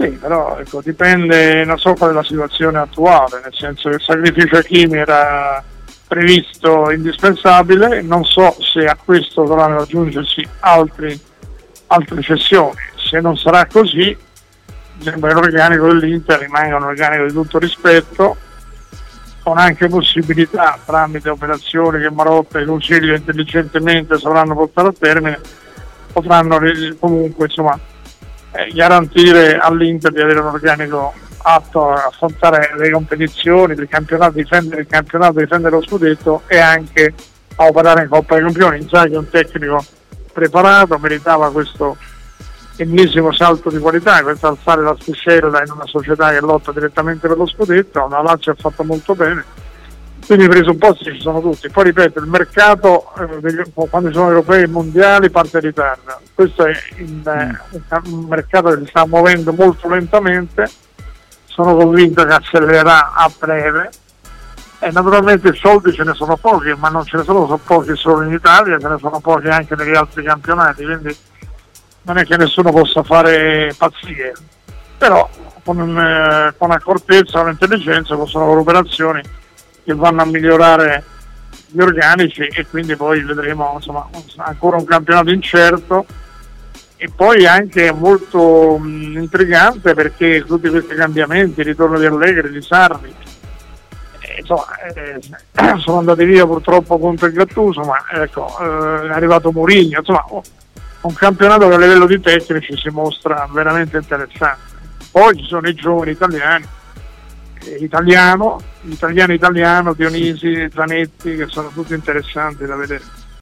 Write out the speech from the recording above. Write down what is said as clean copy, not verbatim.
Sì, però ecco, dipende una sorta della situazione attuale, nel senso che il sacrificio Hakimi era previsto indispensabile, non so se a questo dovranno aggiungersi altre cessioni. Se non sarà così, sembra che l'organico dell'Inter rimanga un organico di tutto rispetto, con anche possibilità tramite operazioni che Marotta e Consiglio intelligentemente sapranno portare a termine, potranno comunque insomma garantire all'Inter di avere un organico atto a affrontare le competizioni del campionato, difendere il campionato, difendere lo scudetto e anche a operare in Coppa dei Campioni. Inzaghi è un tecnico preparato, meritava questo ennesimo salto di qualità, questo alzare l'asticella in una società che lotta direttamente per lo scudetto. La Lazio ha fatto molto bene, quindi i presupposti ci sono tutti. Poi ripeto, il mercato quando sono europei e mondiali parte in ritardo, questo è un mercato che si sta muovendo molto lentamente, sono convinto che accelererà a breve e naturalmente i soldi ce ne sono pochi, ma non ce ne sono pochi solo in Italia, ce ne sono pochi anche negli altri campionati, quindi non è che nessuno possa fare pazzie, però con accortezza, con intelligenza possono fare operazioni che vanno a migliorare gli organici e quindi poi vedremo insomma ancora un campionato incerto e poi anche molto intrigante, perché tutti questi cambiamenti, il ritorno di Allegri, di Sarri, sono andati via purtroppo contro il Gattuso, ma ecco, è arrivato Mourinho, insomma un campionato che a livello di tecnici si mostra veramente interessante. Poi ci sono i giovani italiano, Dionisi, Zanetti, che sono tutti interessanti da vedere.